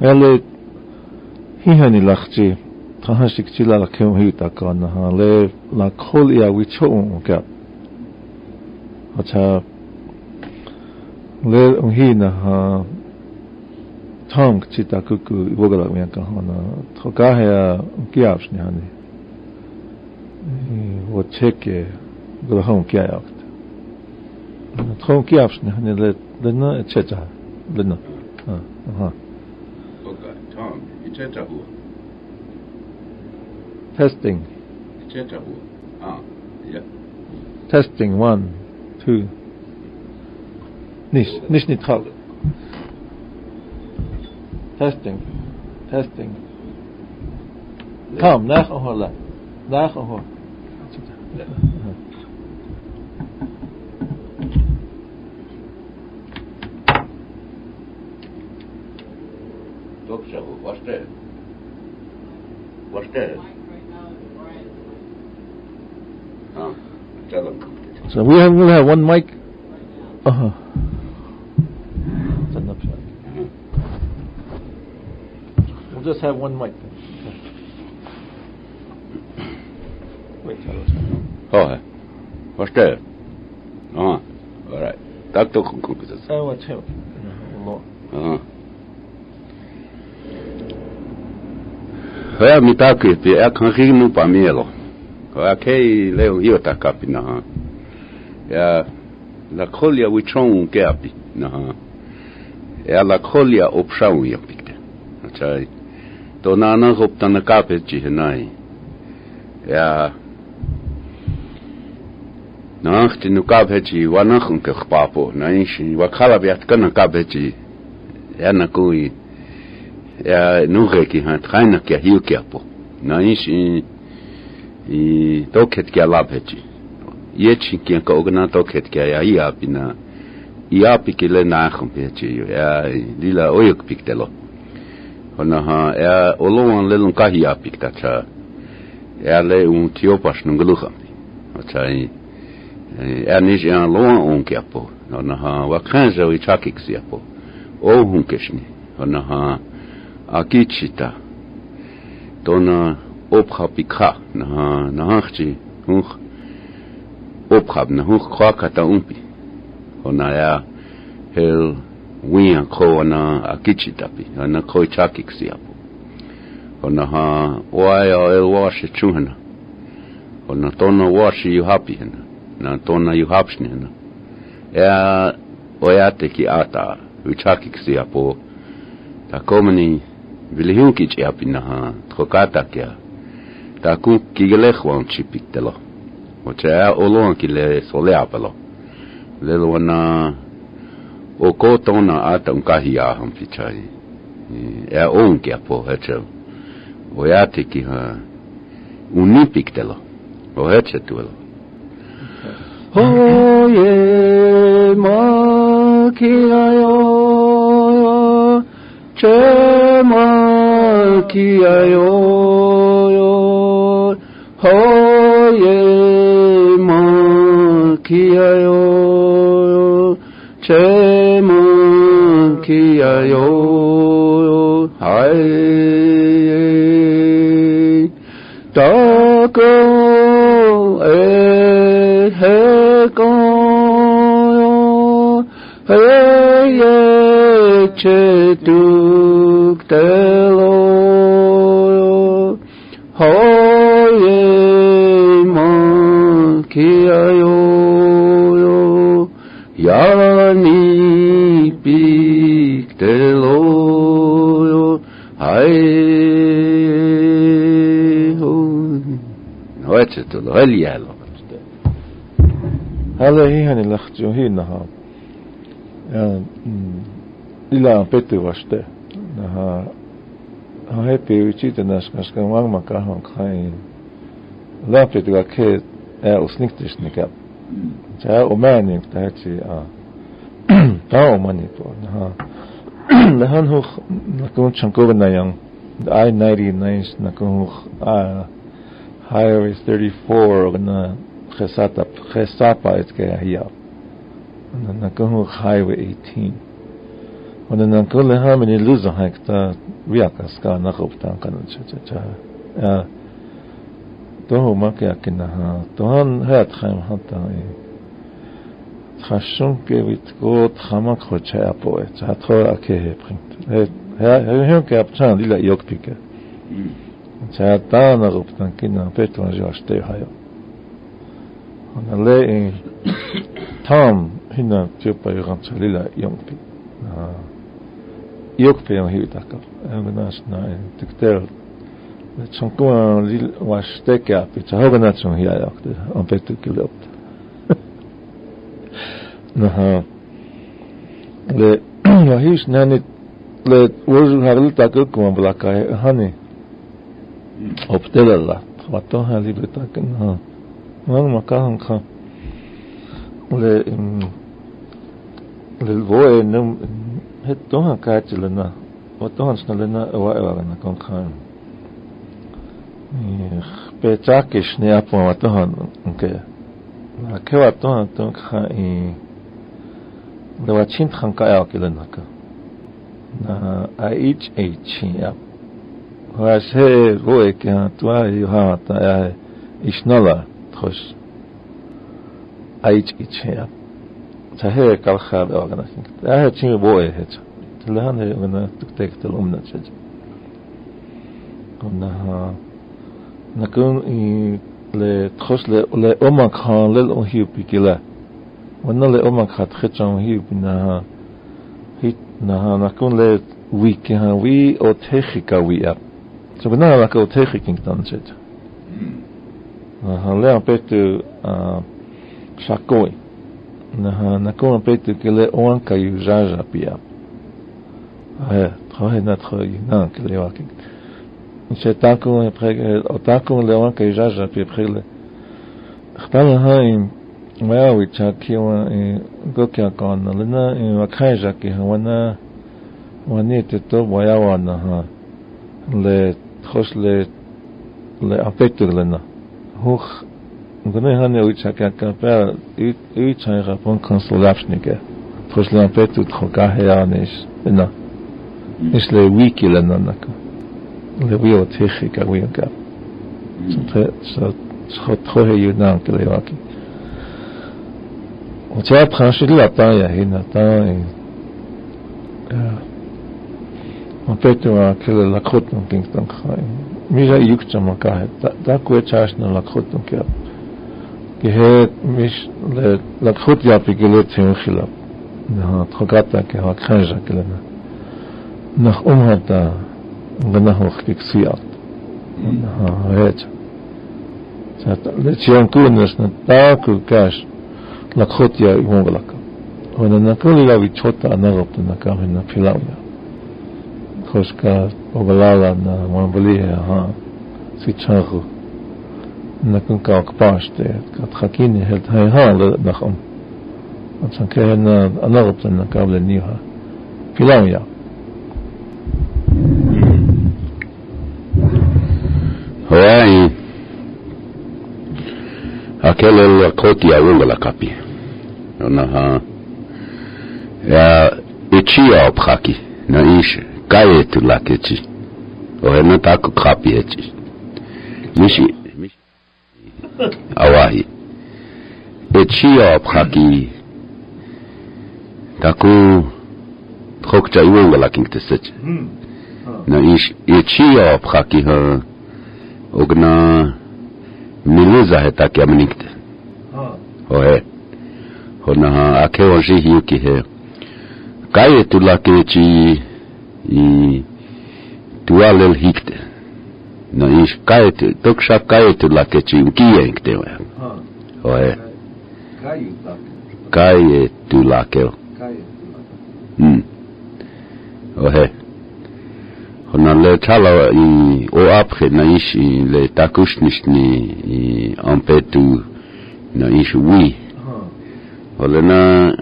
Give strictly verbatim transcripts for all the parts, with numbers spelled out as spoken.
ele hihani lachji tahashik chila la kem hita kana ha le la kholia wicho ka acha le hina ha tang chita kuku wogala men ka hana thoka ha kiaps ni hani wo cheke grahon kiapt thon kiaps ni hani le le na checha le na ha ha okay Tom checha hu testing checha hu ah yeah testing one two nish nish ni thal testing testing Tom nach hola nach ho Doctor, what's that? What's that? Huh? Tell him. So we have, we'll have one mic. Uh-huh. That's enough shot. Mm-hmm. We'll just have one mic. Wait, tell us. Oh, what's that? Uh-huh. All right. Doctor, I want him. Uh-huh. Hea mitake pe a kanhinu pamelo. Ka kei leo hiyo takapi na ha. Ya la kholia wichon keapi na ha. Ya la kholia opshau ya pikte. Achai. To na na hop tan kape chi nai. Ya nacht nu kape chi wanachun ke papo na inshi wakhala biat kana kape chi. Ya na kui ja nuge ki han trainer ke hiu ke apo na is i i toket ke lapechi yechi ke ko ogna toket ke ya ia pina ia pikile na khompechi ya lila oyok piktelo ona ha ya olon lelon ka ia piktacha ya le un tio pas nungluha achai ya ni ja lon on ke apo ona ha wa khanza wi chakik si apo o hun keshni ona ha Akichita dona opkhapikha na na hchi hoch opkhap na hoch khakata umpi ona ya hel wia ko na akichita pi na ko chakik siapo ona ha wa el wash chuhana ona dona wash you happy na dona you happy na ya oyate ki ata uchakik siapo ta komani Vilhiuki chiapina ha trokata kia ta ku kigelechwan chipiktelo ocha olon kile soleapelo lelo na okotona ata unkahia ham pichai e on kia po hecho oyate ki ha unipiktelo o hecho tuelo oye ma kiayo Chema kiayo hoye ma kiayo chema kiayo hai tako e he ko hey chetu Telo hoye ma kiayo yani piktelo hai ho hoche to helialo هذا هي هني لخجو هي نها إلا بيتي واشته نها هاي ويتي ناس ناس كان وان ما كان كاين لا بيتي كه ال سنيكتش نكاب جاء وماني تاعتي اه تاو ماني تو نها لهن هو نكون شنكوبنا يان I ninety-nine نكون اه Highway thirty-four na خساتا خساتا إتكا هي نكون Highway eighteen ونكون لها من اللوزة هيك تا viakas ka nakoptaan kanssa cha ja toho makia kina ha tohan hat khaim hata e khashun ke vit got khamak khocha apoe cha thora ke bringt ja ja ke apchan lila yok pike cha ta nakoptaan kina petron jo ste hayo ona le tam hina tjupa yogan lila yok pik yok pe on hitaka evenas na tikter chonko lil washteka pitcha hoganat son hier jakte on petu kilop na le ja his nanit le wozu haril takul kom blaka hani optelala wato hali betaken ha man makan kha le le voe num het tohan kaatjelena wat tohan snelena wa wa kon khan pe chakish ne apo wat tohan ke na ke wat tohan ton kha i de wat chin khan ka ya kelena ka na a ich ich ya wa se voe ke twa yu ha ta ya isnala khos a ich ich ya تهيئ كالخاب أغنى تهيئ تشيني بوئي هيت تلهان هي أغنى تكتيك تلومنا تشج قلناها نكون لتخص لأمان كان للأنهيو بيكلا وانا لأمان كان تخيطان هيو بناها هيت نها نكون لويكي ها وي أو تيخيكا وي أب سبناها لك أو تيخيكين تنجد نها لأن بيتو شاكوي na na kom petu que le on ka yu jaja pia ouais très notre non que le waki c'est tant qu'on après autant qu'on le on ka yu jaja puis après le khtal haim ma wi cha ki wa go kya kon le na wa khai ja ki wana wani te to boya wana ha le khos le le apetu le na hoch Gune hane ucha ka ka pa ucha ra pon konsolapsnike. Poslan petu troka heanis. Na. Is le wiki le nanaka. Le wio techika wiaka. So so so trohe yudan ke le waki. On tient trancher la pa ya hina ta e. On petu a ke la crotte non king tan khai. Mira yukcha maka da ko chas na la crotte ke. que مش لا تخوت يا بيجلت في خلاف نها تخقطة كه خنجة كلنا نخ أمها تا غناه خكيك سيات نها هيك سات لتيان كونس نتاكل كاش لا تخوت يا يمغلق وانا نقول لا بيتشوتا نغبت نكامنا فيلاويا خوشكا وبلالا نا مانبليه ها سيتشاغو نكون كاكباشته كتخكيني هلت هاي ها نخم عشان كده أنا غبت إن قبل النيها في لاويا هواي أكل الكوتي أقول لك أبي أنا يا إتشي أبخاكي نعيش كايت لكتشي وهنا تاكو كابي إتشي مشي awahi etchia abkhaki taku khokcha iwanga laking tsech na ish etchia abkhaki ha ogna mileza heta kya mnikte ha ohe hona ake oji hiuki he kai tulake chi i tualel hikte na ish kait toksha kait la ke chi ukie nkte wa oe kai tu la ke hm ohe hona le chala i o apre na ish le takush nishni i ampetu na ish wi ole na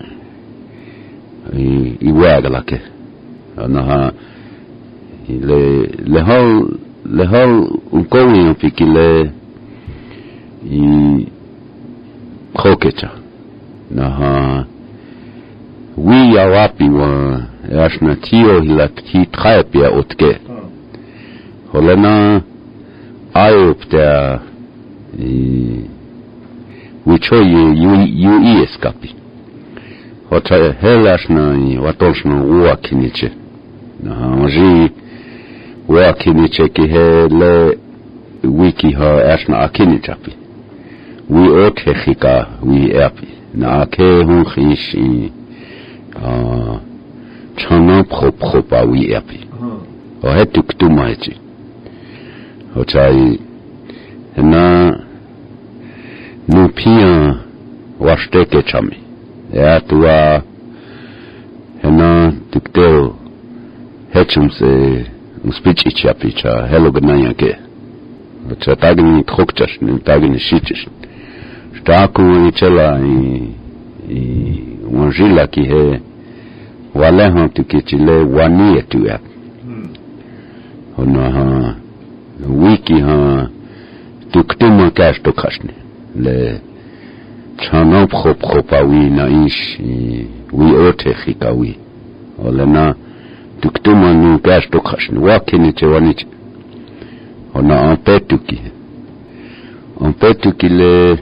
i i wa la ke na ha le le hol le hol un kowi pikile i khokecha na ha wi ya wapi wa ashna tio hilat ki traepia otke Holena ayop der wichoye ui escapi. Hota helashna i watolshna uakiniche. Na anji uakiniche ki hele wiki ha ashna akinichapi. Wi okhika wi api. Na ke hun khishi ah chana propre pa wi api. O hetuk tu maichi. Hochai na nu pia washteke chami. Ya tua na tukteo hechum se uspichi chapi cha hello gnaya ke. Hocha tagni khokchash ni tagni shichish. Staku ni chela i i wanjila ki he wale han tukichile wani tu ya. Ona ha wiki ha tuktuma kash to khashne le chana propre pa wi na ish wi ote khika wi olena tuktuma nu kash to khashne wa kini che wani ona en petuki en petuki le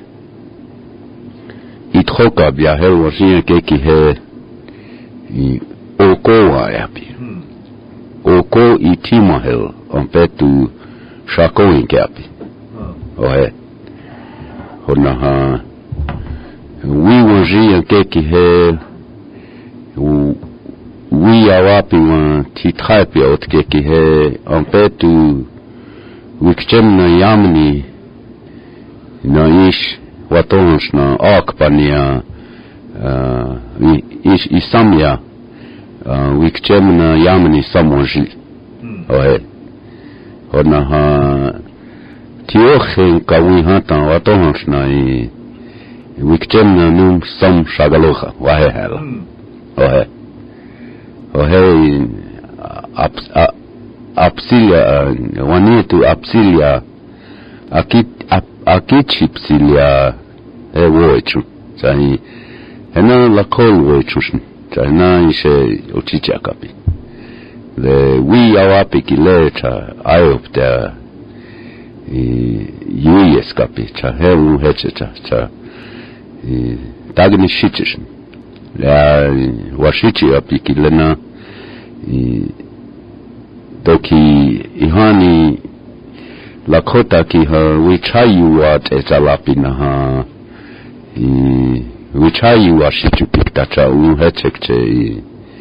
itroka bia he wasi ke ki he i oko wa yapi oko itima hel en petu shako inkapi ohe hona ha wi wanji anke ki he wi awapi wa titrapi otke ki he en petu wikchem na yamni na ish watons na akpania ish isamya wikchem na yamni samwanji ohe hona ha tiochen kawi hatan watons na i wikchem na num sam shagalocha wahe hela ohe ohe apsilia wanietu apsilia akit akichi psilia e woichu sai hena la kol woichu sai na ishe uchicha kapi le wi awapi kile cha ayop der i escapi cha helu heche cha cha tagni shichish la washichi api kile na doki ihani lakota ki ha wichayu wat etalapi na ha wichayu washichu piktacha u hechekche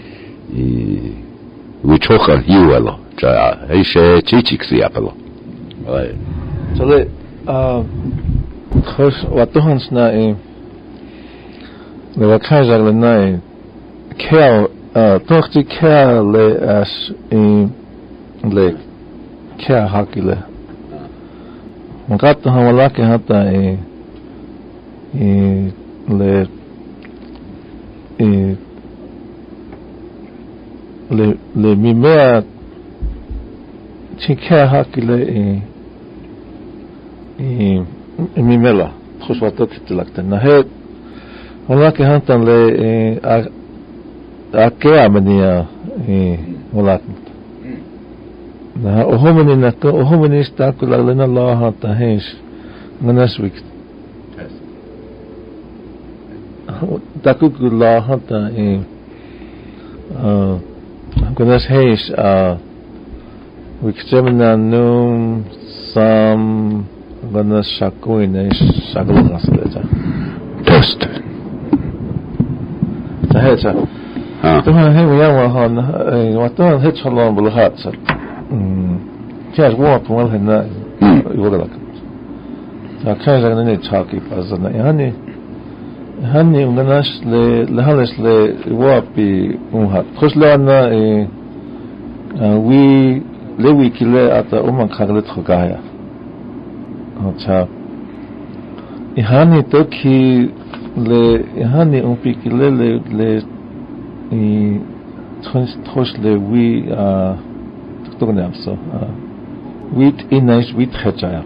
wichocha yuelo cha heishe chichiksi apelo right so le uh khos watuhans na e le wakaja le na e kel uh tochti kel le as in le kel hakile Makato hawalake hata e e le e le le mimea chike hakile e e mimela khoswato titlakta na he hawalake hata le e a ake amania e hawalake na ohomeni na to ohomeni sta kula lena la hata hesh manaswik takukula hata e uh kunas hesh uh wiksemna num sam ganas shakuine shaglas leta test ta hecha to ha he yawa han wa to het chalon bul hatsa كاش وقت والهنا يقول لك كاش أنا نتشاكي فازنا يعني هني وناش ل لهالش ل وابي وها خش لنا وي لوي كلا أتا أمان خالد خكايا هذا يعني توكي ل يعني أم في كلا ل ل تخش تخش لوي تقولني أمسو ويت إناش ويت خجايا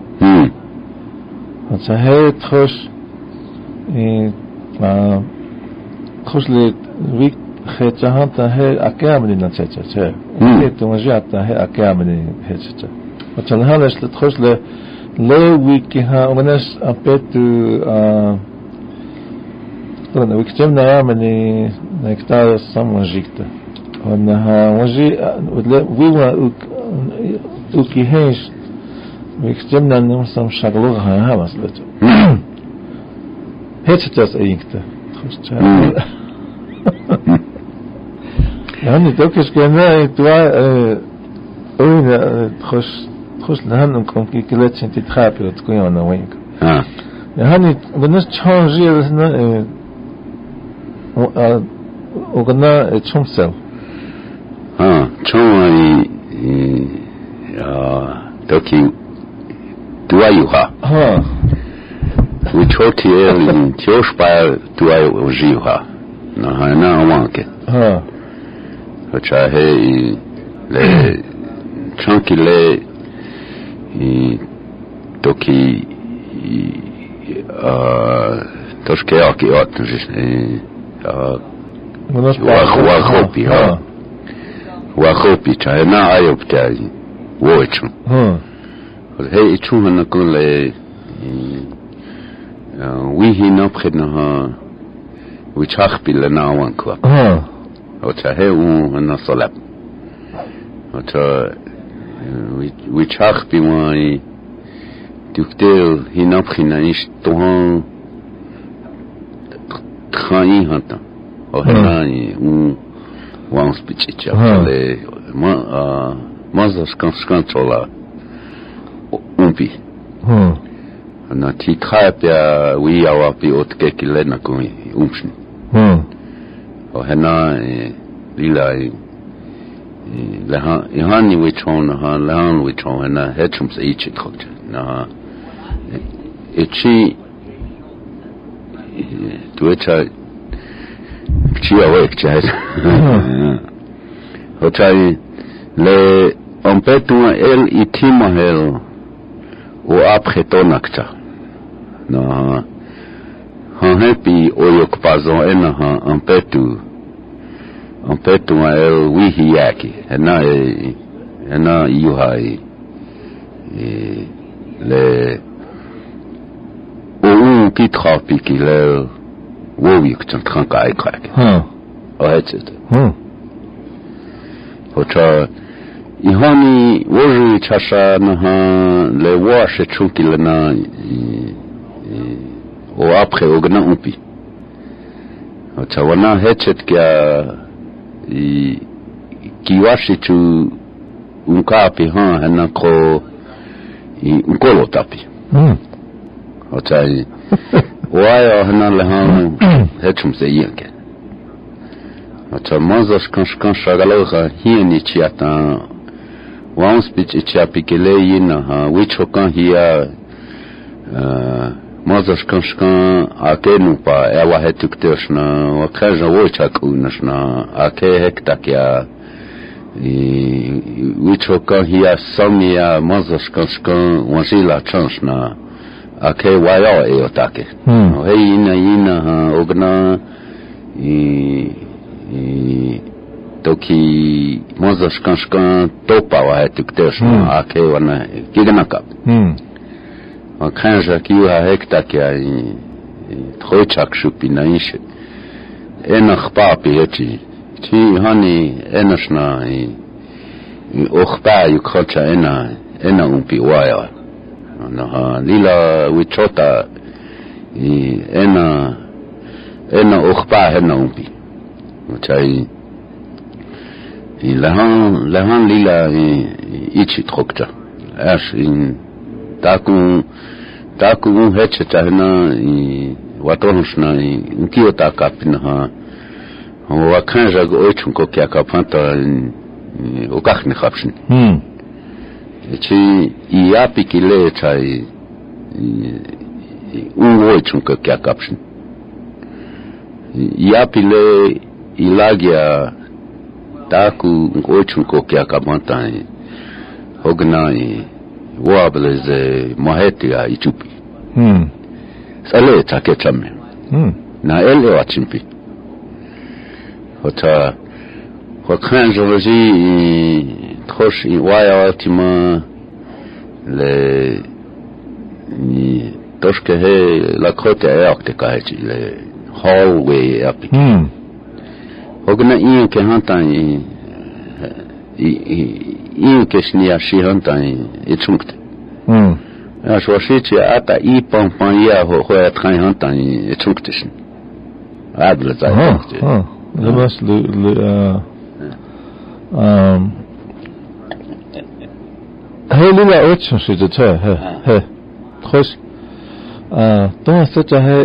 هذا هي تخش تخش ل ويت خيتشهانتا هي أكامل نتشتشة هي تمجياتا هي أكامل هتشتشة وتشلهالش لتخش ل لو ويكها وناس أبيتو آه طبعا ويكتمنا يعمل نكتار السموجيكتا وأنها وجي ويوا وكيهيش ويكتمنا نمسم شغلوها هامس لتو هتشتش أيكتا يعني توكش كنا توا وين تخش تخش لهنكم كي كلاتش انت تخافي تكون انا وينك اه يعني بالنسبه تشانجي هنا وقلنا تشمسل اه تشوي اه توكي توايوها ها وتشوتي اللي تشوشبا توايوها نا نا وانك ها وشاهي le chunky le toki toshke aki ot wa khopi ha wa khopi chana ayop tai wochu he ichu na kule wi hi no predna ha wi chakh bil na wan kwa ha وتاهي ونصلب وتا ويشاخ بيواني تكتير هنا بخنايش طهان خاني هاتا وهناني وانس بيتشيتشا ما مازاش كان شكان تولا أمبي أنا تيتخايب يا ويا وابي أوتكيكي لنا كوي أمشني وهنا ليلا لها يهاني ويتشون ها لهان ويتشون هنا هتشم سيتش تخرج نا اتشي تويتشا بتشي اويك جاهز هتاي ل امبتو ال ايتيما هل وابختونكتا نا han happy oyok pazon ena han ampetu ampetu ma el wihi yaki ena ena yuhai le ou qui trapi qui le wowi que t'en kai kai ha o hetet hm ocha ihani woji chasha na le wash chuki le na ou après au grand umpi wana hechet kia i kiwashi tu unkapi ha hana ko i unkolo tapi mm otai waya hana lehan hechum se yanke ota manzas kan kan shagaloha hieni chiata wans bich chiapi kele yina ha wicho kan hia mazas kanshkan akenu pa ewa hetukteshna wakaja wochakunashna ake hektakia wichokan hiya samia mazas kanshkan wajila chanshna ake waya eotake hey ina ina ogna toki mazas kanshkan topa wa hetukteshna ake wana kiganaka kanja kiwa hekta kia trochak shupi na ishe ena khpapi eti ti hani enashna okhpa yukhocha ena ena umpi waya na lila wichota ena ena okhpa ena umpi chai lahan lahan lila ichi trokta ash in taku taku heche tahna i watohna i nkio takapina ha wa kanja go ochun ko kya kapanta o kakhni khapshin hm chi i api kile chai un ochun ko kya kapshin i api le ilagia taku ochun ko kya kapanta hogna wableze maheti ya ichupi hmm sale take chame hmm na ele wa chimpi وتا وكان جوزي تخش وايا التما ل ni toske he la kote akte kaji le hallway up hmm ogna in ke hanta i in ke snia shi hanta i chunkt hmm ja so shi ata i pom pom ya ho ho at kan hanta i chunkt shin adle zay ha le mas le le um he lila ocho shi de te he he خوش تو سچا ہے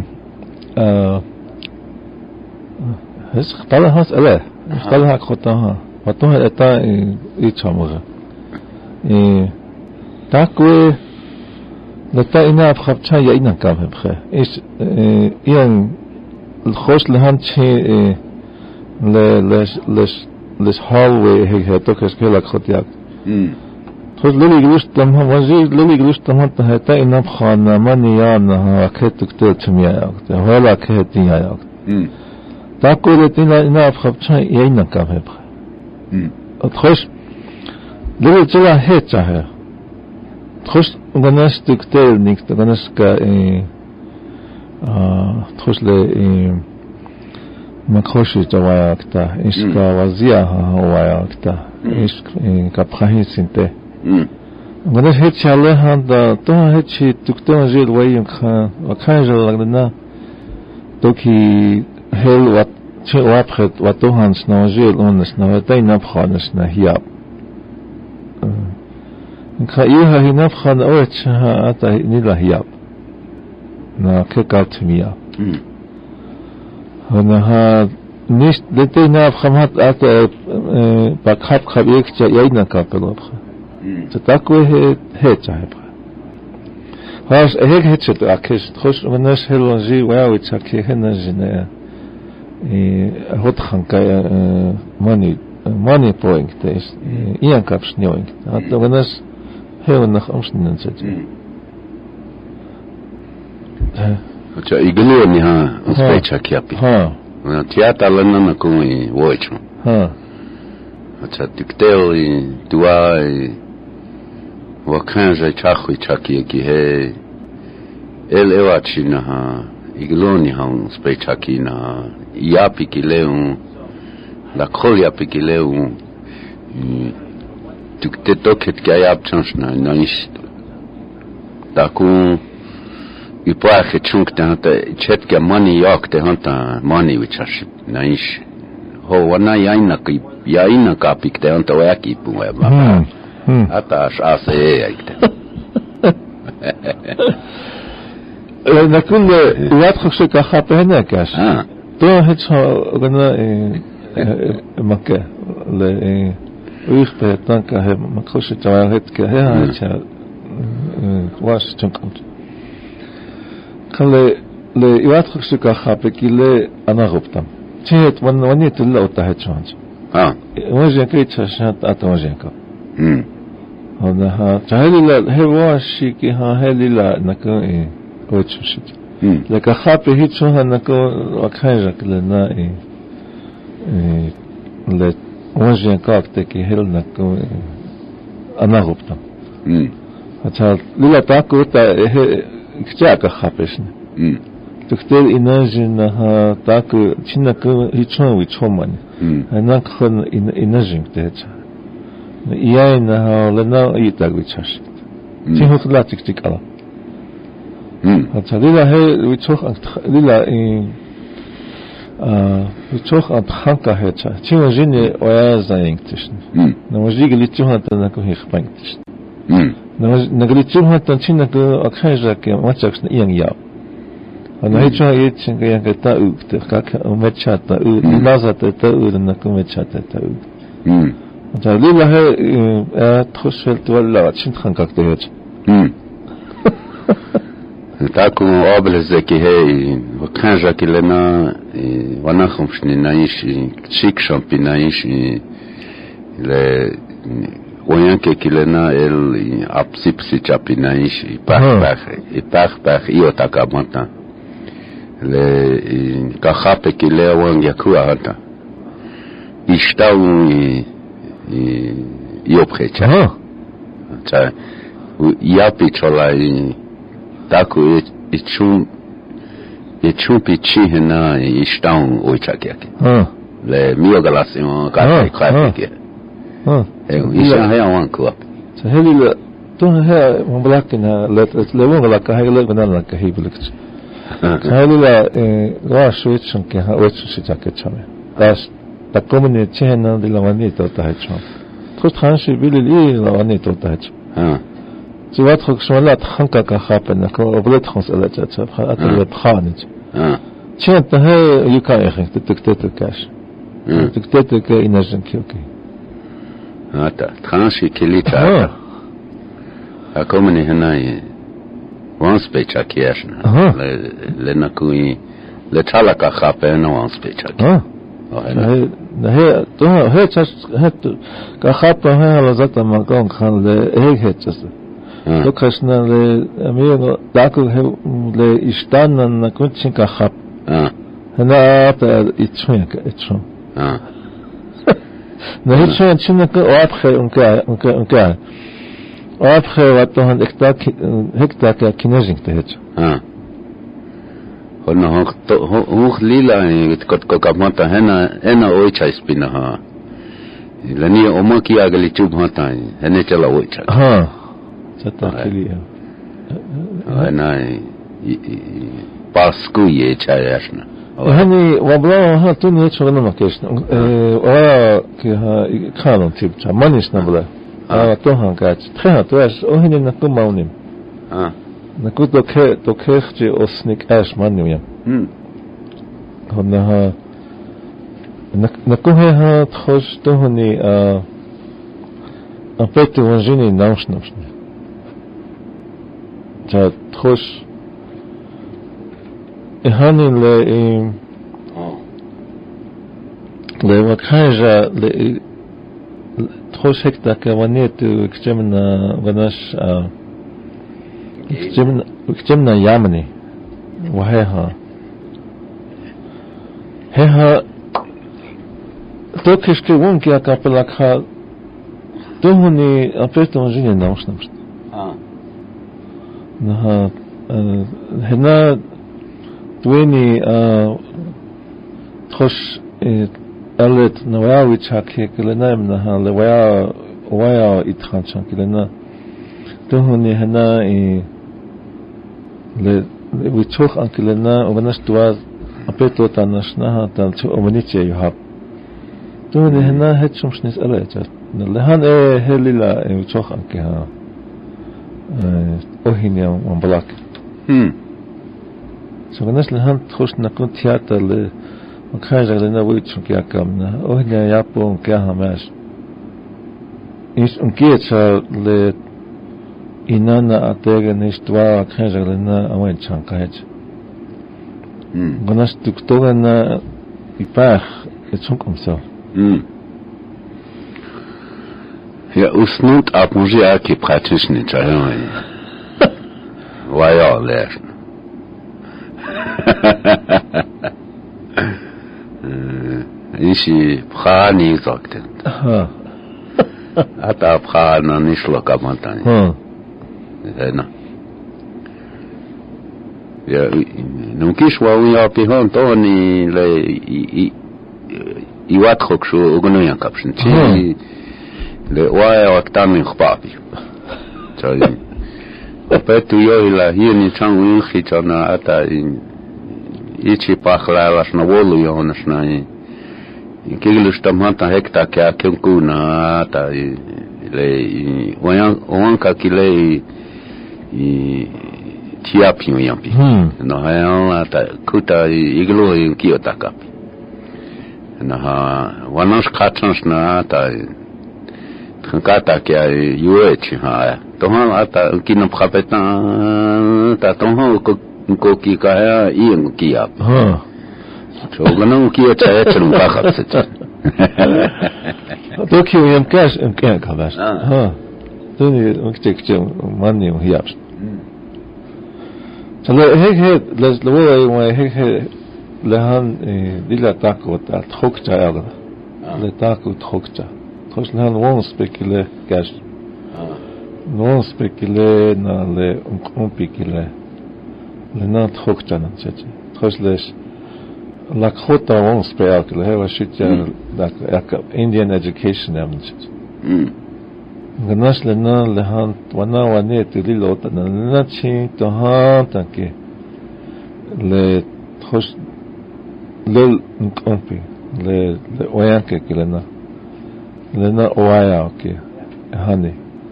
هس طلع هس اله طلع خطها وتو اتا يچمغه تاكو لتا انا بخبچا يا انا كام بخه ايش ين الخوش لهان شي ل لش لش لش هالوي هي توكس كلا خطياك خود للی گوشت تمام وزیر للی گوشت تمام ته تا اینا خانه منیان ها که تکتل چمی آید حالا که تی آید تا کوله اینا اینا خب چه اینا کامه بخ خوش للی چلا هیچ چه خوش گناش تکتل نیست گناش که خوش ل مخوشی جوایت تا ایش کا وزیا ها وایت تا ایش کا پخی سنته گناش هیچ چاله هم دا تو هیچی دکتر جیل ویم خان و کانجل لگنا تو کی هل و چه وابخت و تو هنس نوجیل اونس نویتای نبخانش نهیاب خیوها هی نبخان اوه چه ها اتا نیلا هیاب نا که کالتمیا ونها نیست دیتی نبخم هات اتا بکاب خب یک چه یای نکاپلو بخم تاكو هي هي تعب هاش هيك هيك شت اكش تخش وناس هلونجي واو تشكي هنا جنا هوت خنكا ماني ماني بوينت تيس يان كابش نيوينج حتى وناس هي نخ امش ننسج ها يقولوا اني ها سبيتشا كيابي ها تياتا لنا نكون ويتشو ها ها تكتيل دواي وكان جاي تشاخي تشاكي كي هي ال اواتشينا يقولوني هون سبي تشاكينا يابي كي ليون لا كول يابي كي ليون تكتوكت كي ياب تشنشنا نايش تاكو يباخ تشونك تانتا تشتك ماني ياك تانتا ماني وتشاشب نايش هو وانا ياينا كي ياينا كابيك تانتا وياكي بوما بابا حتى أشعاص إيه أيكتا نقول يدخل شيء كخاطة هناك عش تو هيك قلنا مكة ل ويخ بيتان كه ما تخش تعال هيك كه هيك واش تنقمت خلي ل يدخل شيء كخاطة كله أنا غبطم شيء ون وني تلا وتحت شانش آه وجهك يتشاشات أتوجهك امم هذا ها تهلي لا هو شيء ها هلي لا نكو إيه وتشوشت لك خاطر هيك شو هنكو وكانجك لنا إيه ل وجه كاكتك هل نكو أنا غبطة امم هذا للا تاكو تا كجاك خابشنا تختار إنجنها تاكو تشنكو هيشون ويشومان هناك خن إنجن تهجا إيانا لنا يتاقو تشاشت تيهو خلا تك تك على هذا للا هي ويتوخ للا إيه ويتوخ أنت خانكا هيتشا تيهو جيني ويا زاينك تشن نمجيق اللي تيهو أنت نكو هي خبانك تشن نقلي تيهو أنت تشنكو أكحيجاك ما تشاكسن إيان ياو أنا هيتشا يتشن كيان كتاو كتاك ومتشا تاو لازا تاو لنكو متشا تاو هذا للا هي تخش ولا تشن خانكا تهج تاكو قابل الزكي هي وكان جاكي لنا وانا خمشني نعيش تشيك شامبي نعيش ل وين كي لنا ال ابسيبسي تشابي نعيش باخ باخ باخ باخ ايو تاكا مانتا ل كخابي كي لا وان يكوا هانتا ishtaun i i ophecha aha cha yapi chola i taku i chum i chupi chihna ishtaun oichakiaki ah le mio galasimo ka ka ke ah e isa haya wan ko so helila ton ha mon blakina let le won la ka hele banan la ka hibilek helila ga switch ke ha wech si jaket chame das ta komune chena de la wani to ta cham to transhi bilili la wani to ta cham ha 지와 특수라 한가 가하pen 그 오블렛 컨설라 자차 아트르 파니지 아 치한테 해 유카에 득득득 가시 득득득 이너진 키오케 아따 트란시 킬리타 아 코미니 하나이 원스페차 키야스나 레 레나쿠이 레 탈라카 하펜 원스페차 아 네, 네, 또 해, 차, 해, 그 하프 해 알아졌다 막건 칸레 에헤쳤어. Lokasna le amigo daku le istana na kunchinka hap. Ah. Na ata itchunka itchun. Ah. Na itchun chinka ophe unka unka unka. Ophe watohan ekta hekta ka kinezing tehech. Ah. Hona hoch hoch lila mit kot kokamata hena ena oicha spina ha. Lani omaki agali chub hata hene chala oicha. Ha. Tatakiliya. Ana pasku ye chayashna. Hani wabla ha tu ne chogna makeshna. Eh oya ki ha khalon tip cha manishna bla. Ah to han ka tkhha to as ohine na to maunim. Ah. Na ku to ke to khje osnik as manim ya. Hm. Hona ha na ku ha khos to honi a a petu wanjini naushna. 자, 토스 하는 레 레와 카자 레 토스 헥다 카와네트 그쯤나 바나스 아 그쯤나 그쯤나 야마니 와해하 해하 토크스케 원키 아카플라카 도훈이 아페스트 원진이 나오시나 아 나 هنا دويني تخش قالت نواوي تشاكي كلنا منها لويا ويا يتخانشان كلنا تهوني هنا ل ويتشوخ أن كلنا وبناش دواز أبيتو تانشناها تانشو أمنيتي يهاب تهوني هنا هتشو مش نسأله جات لهان إيه هليلا ويتشوخ أن كها اوهینیا من بلاک. هم. سوگناش لهم خوش نکن تئاتر ل مکانش لنا وید چون که اکام نه اوهینیا یابون که همش. اینش اونکیه چه ل اینانا اتیگه نیستوا مکانش لنا آمین چان کهج. هم. گناش دکتر نه ایپاخ چون کمسا. هم. Ja, usnut apmuji aki praktischni chayoi. Waya lesh. Ishi prani sagten. Ata prana nishlo kamantani. Na. Ja, numkish wa uya pihon toni le i i watrok shu ugonoyan kapshin. Chi le waya waktami khpapi chai petu yo ila hieni changu khichana ata ichi pakhla las na wolu yo nasna i kigilus tamata hekta ka kenkuna ata le wayan wanka kile i tiapi yampi no hayan ata kuta iglo kiota kapi na ha wanas khatans na ata kata kia yue chi ha to ha ata kinam khapeta ta to ha ko ko ki ka ya ing ki ap ha so ganu ki cha ya chum ka khap se to ki yam kash em kan ka bas ha to ni ukte kche manni hi ap so le he he les lo wa he he le han dila ta ko ta khok cha ya le taku tokcha. Tos lan won spekile gas. Non spekile na le umpikile. Le na tokcha na cheche. Tos les la khota won spekile heva shitja like Indian education amnch. Mm. Ganas le na le han wana wane tu lilota na na chi to han tanke. Le tos le umpi le le oyanke kilena. Lena oaya ke hani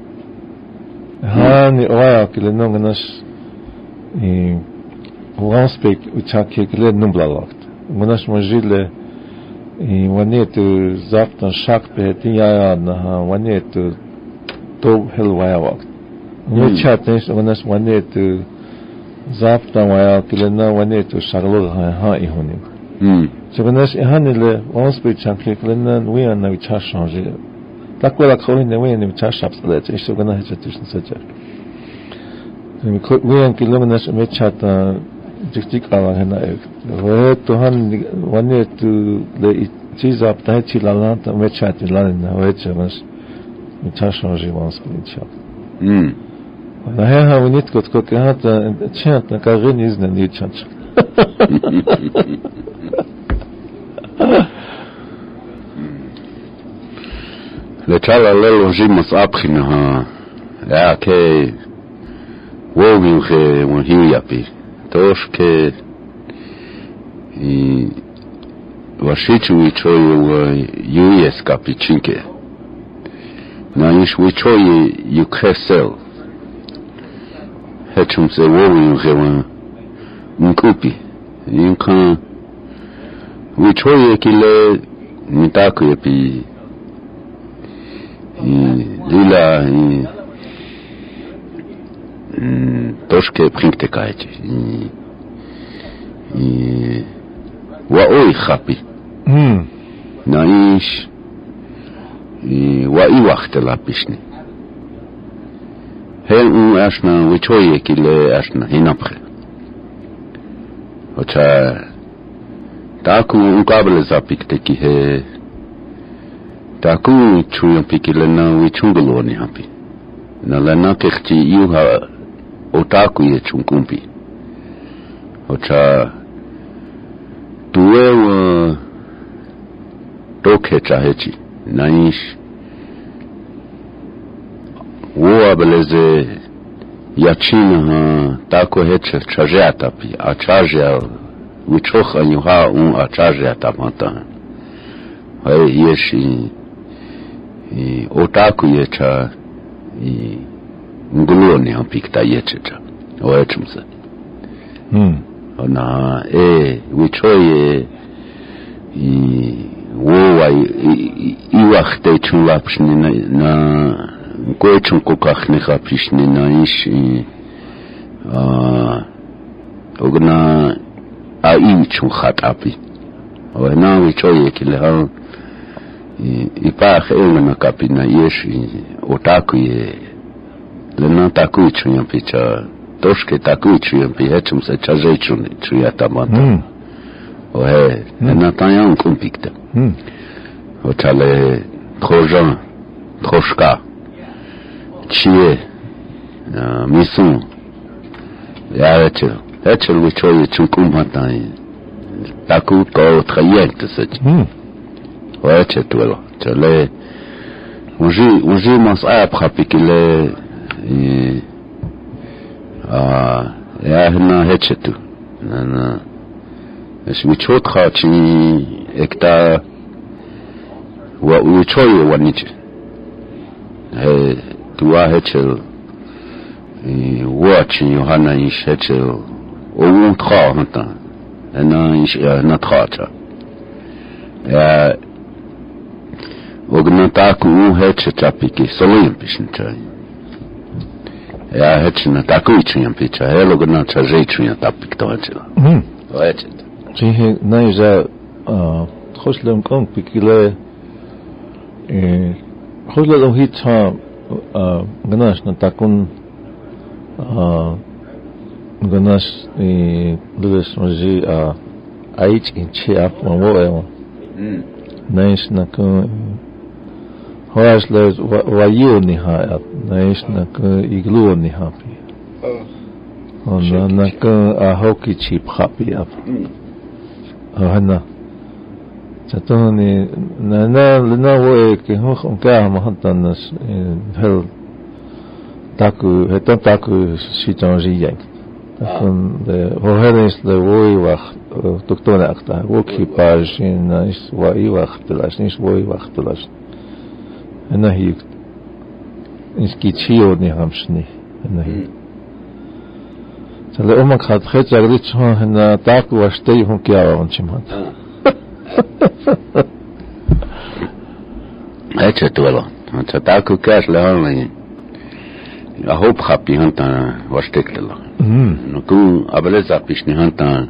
hani oaya ke lena ganas i wanspek uchake ke le numbla lokt ganas majile i wanetu zaptan shak pe tiya na wanetu to hel waya wakt no chatnes ganas wanetu zaptan waya ke lena wanetu shaglo ha i honi Mm. So ganas hani le wanspek chake ke lena we na vicha changer Такой лакхой не вы не чашап сказать, еще гана это точно сочет. Мы мы километр наш мечата дикtik алахна эк. Вэ тохан ване ту ле чиза аптайти лаланта мечати лална вэча нас мечашон живан скринчат. М. На ха ванит кот кот хата чат на кажен изна не чат. Le chala lelo jimas apkhina ha ya ke wowi ke mo hiyapi tosh ke i washichu wichoyo U S kapichinke na ish wichoyo ukresel hechum se wowi ke mo nkupi inkan wichoyo kile mitaku yapi Lila Toshke bringt kaiti. Wa oi khapi. Hm. Naish wa i wacht la pishni. Hel u ashna wichoye kile ashna hinapre. Ocha taku unkabel zapik teki he Taku chuyan pikile na wichungalo ni hapi. Na lana kechti iuha otaku ye chungkumpi. Ocha tuwe wa toke chahechi. Naish Woa beleze yachina ha taku heche chajea tapi. A chajea wichocha nyuha un a chajea tapanta. Hai yeshi i otaku yecha i nguloni ampikta yecha o echumsa Hm. ona e wichoye i wowa i wachte chulapshni na na koechun kokakhni khapishni na ish a ogna a i chun khatapi o na wichoye kile Ipach elna kapina yeshi otaku ye lena taku chuyan picha toshke taku chuyan pi hechum se chaje chuni chuyata mata o he lena tayan kumpikta o chale trojan troshka chie misun ya hechel hechel wichoye chunkum hatan taku ko trayent se Ouais, c'est tout là. C'est les. On joue, on joue mon saïa prapikile. Ah, ya hna hetchetu. Nana. Es wichotra chi ekta. Wa wichoye waniche. He, tuwa hetchel. Wa chi yohana ish hetchel. O un tra hanta. Ena ish na tra cha. Ya. Ognataku u heche chapiki solim pishincha. Ya heche na taku ichuyam picha. Helo gna chaje ichuyam tapik toachila. Hm. Oeche. Chihe naija khoslem kong pikile eh khoslem hitcha ganas na takun ganas eh ludes maji a aich in chiap mawo. Mm. Nice na kun hoas le wayu ni ha nice na kun iglu ni happy. Oh na na kun a hoki chip happy up. Oh na. Satoni na na na wo ke ho khon ka ma hantan nas hel taku hetan taku si tanji yank. Takun de ho hedens le wo wacht dokter akta wo ki page in is wo i wacht las nis wo i wacht las. En hi is ki chio ni hamsni en hi. Sale oma khat khat jagri chho na taku wastei ho kya on chimhat. Ece tuolla. Se taku käs le hallin. Ja hoop happy hantaan vastektella. No kun abeleza pishni hantaan.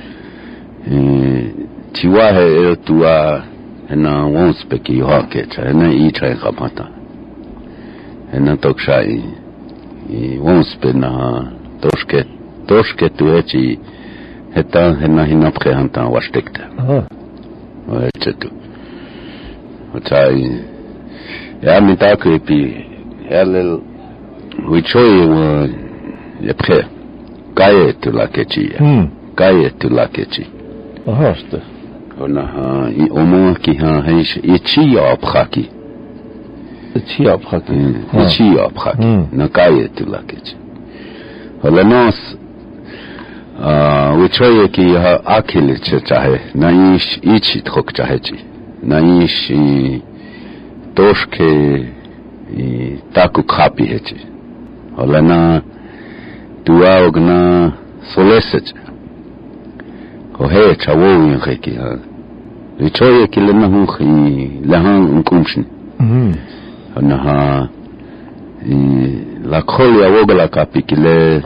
Tiwahe erotua ena wonspeki hakecha ena ichai kapata. Ena tokshai wonspe na toske toske tuechi heta ena hinapke hantaan vastekta. Ece tu. Otai ja mi taku epi helel wichoi wa lepre kaye tu lakechi kaye tu lakechi aha ste ona ha i omo ki ha heish ichi apkhaki ichi apkhaki ichi apkhaki na kaye tu lakechi hola nos a wichoi ki ha akil chahe na ish ichi tok chahe chi na ish toshke taku kapi hechi. Hola na tua ogna solesech. Kohe chawo yin kheki ha. Richoye kile na hu khi lahan unkumshin. Mhm. Ona ha la kholi awogala kapi kile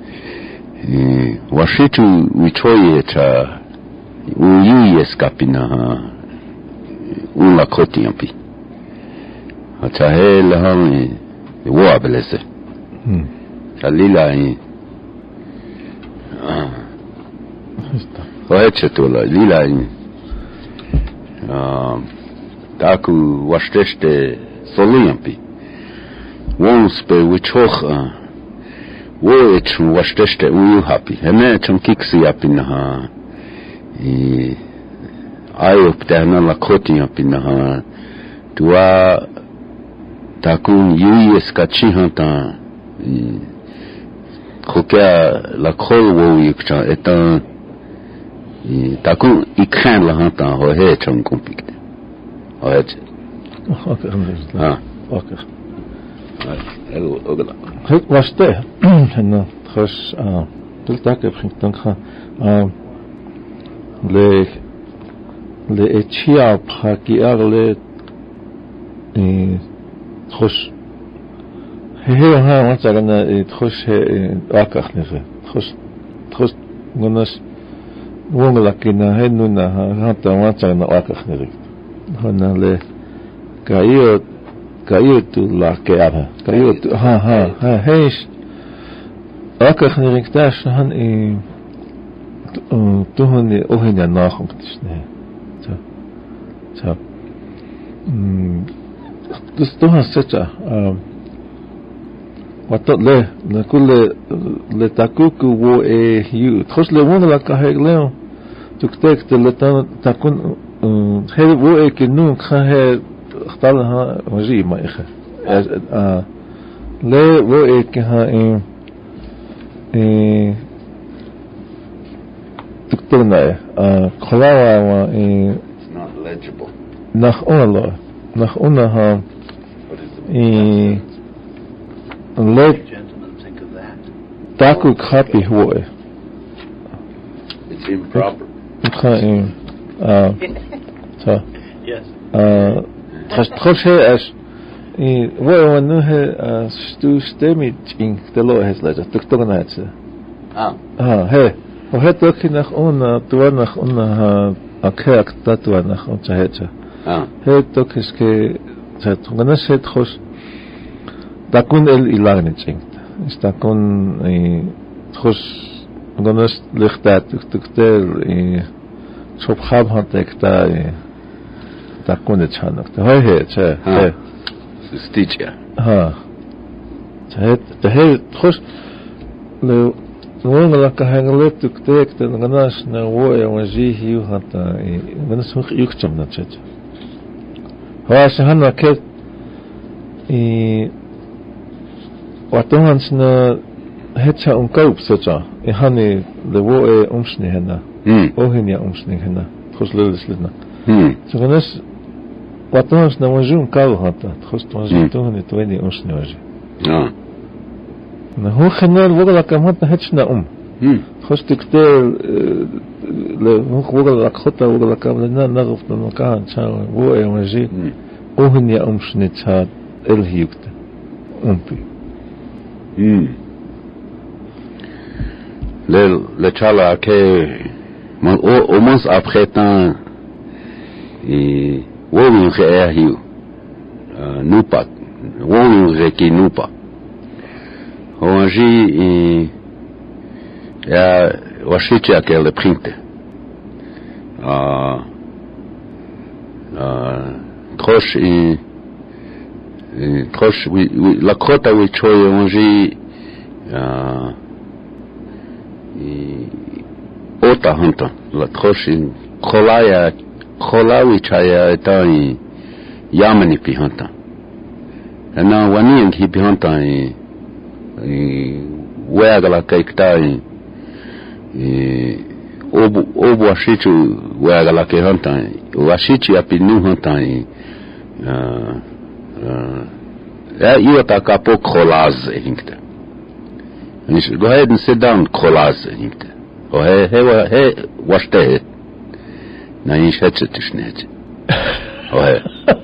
washitu wichoye cha uyiyes kapi na ha una koti ampi. Achahe lahan wo abelese. Hmm. Salila i. Ah. Hoeche tola lila i. Ah. Taku washteste soliampi. Wonspe wichoch wo etchu washteste uyu happy. Hene chum kiksi api na ha. I ayop tehna la koti api na ha. Tua takun yuyes kachi hanta khokia la khol wo yikcha etan takun ikhan la hanta ho he chong kompik ho he okay ha okay hello ogla het waste en khos ah tul tak bringt dan ga le le echia phaki arle e خش هي ها مثلا تخش واقع نفسه تخش تخش وناس ولكن هنونا حتى مثلا واقع نفسه هنا له كايو كايو لا كيابها كايو ها ها ها هيش واقع نفسه هن اي تهني اوهنا ناخم تشنه تا تا dus toch een setje wat dat le le kulle le takuku wo e yu tros le won la ka hegleo tuk tek te le takun he wo e ke nu kha he khtal ha waji ma ikha le wo e ke ha e e tuk to na e kholawa wa e not legible nach Allah nach unaha e let taku kapi hoye it's improper okay uh so yes uh has troche as e wo nu he stu stemit in de lo has letter tuk tuk na het ah ah he ho het ook nach una tu nach una akak tatu nach on chahecha ah het ook is ke het ganas het khos takun el ilagnitsing is takun e khos ganas lichtat tuk tuk tel e chop khab hat ekta takkunde chanak te hoy he che he sticha ha che te he khos le wong la ka hangalet tuk tek te nganas na wo e waji hiu hata e nganas huk yukcham na che ha shahana ke e watongans na hetcha un kaup socha e hani le wo e umshni hena ohin ya umshni hena khos lulslidna hm so nganas watongans na wajun kau hata khos tonji tohni toini umshni waji ah na ho khanal wogla kamat hetchna um hm khos tiktel le wogla khota wogla kamna nagf na kan cha wo e waji ohin ya umshni cha el hiukta umpi hm le le chala que au moins après temps et women que hiu nous pas women que nous pas hoje e ya washiti aquele printe ah ah troche e troche oui la crotte oui choye hoje ah e outra hanta la troche kolaya kolawi chaya tai yamani pi hanta na wani ngi pi hanta e wega la kaikta e obu obu ashichu wega la ke hanta o ashichi api nu hanta e ja iota kapo kolaz hinkta. Go ahead and sit down, kolaz hinkta. Oh, hey, hey, hey, wash the na ish hetchetishnet. Oh, hey.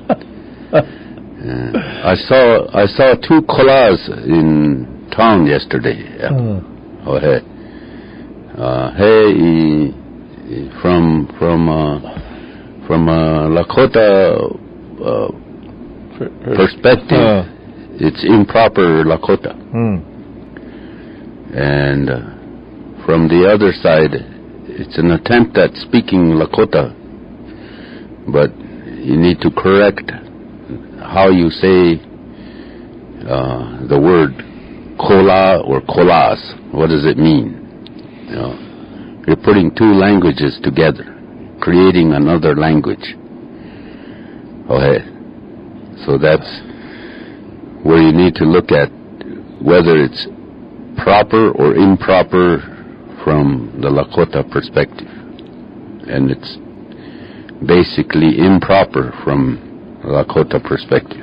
I saw I saw two kolas in town yesterday. Yeah. Uh. Oh, hey. Uh, hey, from from uh, from uh, Lakota uh, perspective, uh. it's improper Lakota. Mm. And uh, from the other side, it's an attempt at speaking Lakota, but you need to correct how you say uh, the word kola or kolas. What does it mean? You know, you're putting two languages together, creating another language. Okay, so that's where you need to look at whether it's proper or improper from the Lakota perspective. And it's basically improper from Lakota perspective.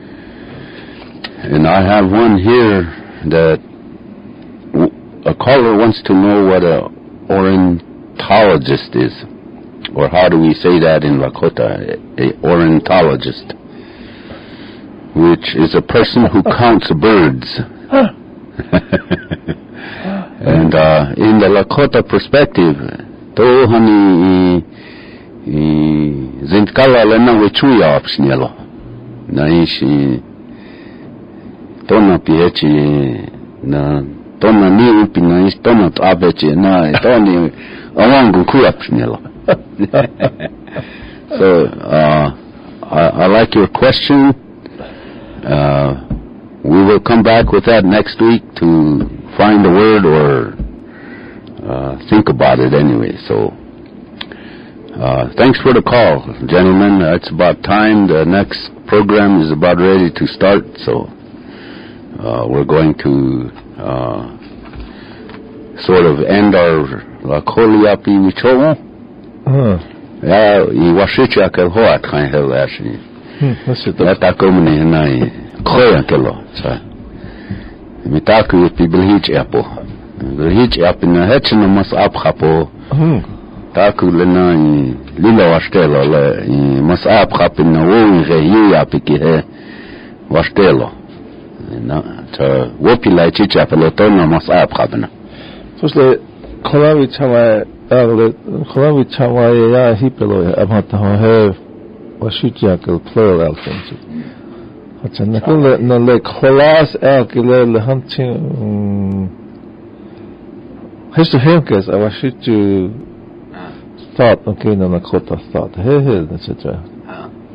And I have one here that a caller wants to know what a ornithologist is, or how do we say that in Lakota, a ornithologist, which is a person who counts birds. And uh, in the Lakota perspective, to hani zintkala lena wechuya opsnielo na ishi tona piechi na tona ni upi na ishi tona abechi na toni awangu kuapsnielo. So uh, I, I like your question. Uh, we will come back with that next week to find a word or uh, think about it anyway. So uh, thanks for the call, gentlemen. It's about time. The next program is about ready to start. So uh, we're going to uh, sort of end our Lakoliapi Wichowo. Yeah, I washicha kel hoat kan hel actually. That komuni nai koya kelo. Mitaku pibilhich apo. Bilhich apo na hechna mas aphapo. Taku lena lila washtelo le mas aphapo na wo re yu apiki he washtelo. Na ta wopila chicha pelo tona mas aphapna. Sosle kolawi chawa agle kolawi chawa ya hipelo abata he washicha kel plural alphabet. Hatsa nakule na le kolas akile le hantin hestu henkes awashitu thought okay na nakota thought he he etc.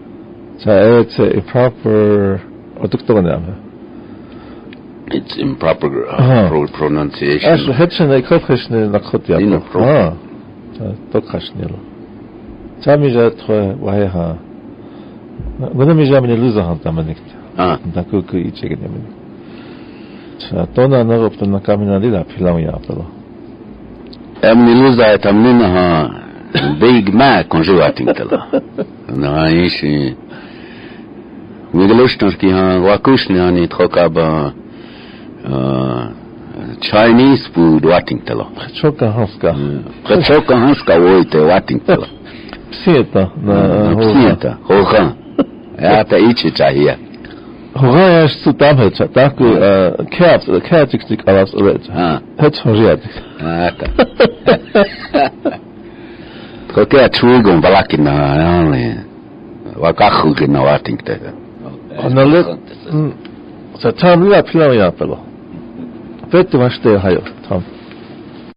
So it's uh, improper. 어떻게 떠나냐? It's improper uh, Uh-huh. pro- pronunciation. 아주 해천에 커피시네 나코티야. Nino pro. 아, 자 똑같이네로. 자미자 토 와해하. 뭐는 미자미네 루자한 담아닉. 아, 다그 그 이쪽에 되면. 자 또나 나가 없던 나카미나리라 필라미야 앞으로. Emniluza tamnina ha Big Mac conjugating tela. Na ishi. Wigelustnski ha wakushni ani trokaba Chinese food watting tela. 초카 하스카. Choka hanska woite watting tela. 피에다 나 Psieta, hoga. Ja, ta ichi chahia. 호가야 수담해 딱 그, 캡스, 캡틱스틱 알아서 그랬죠. 아. 해쳐줘야 돼. Ah, ta. Kokia chugon balakina ani. Wakahugina watting tela. 자, 참, 우리가 필요해야 별로. 배트 마시대 하여, 참.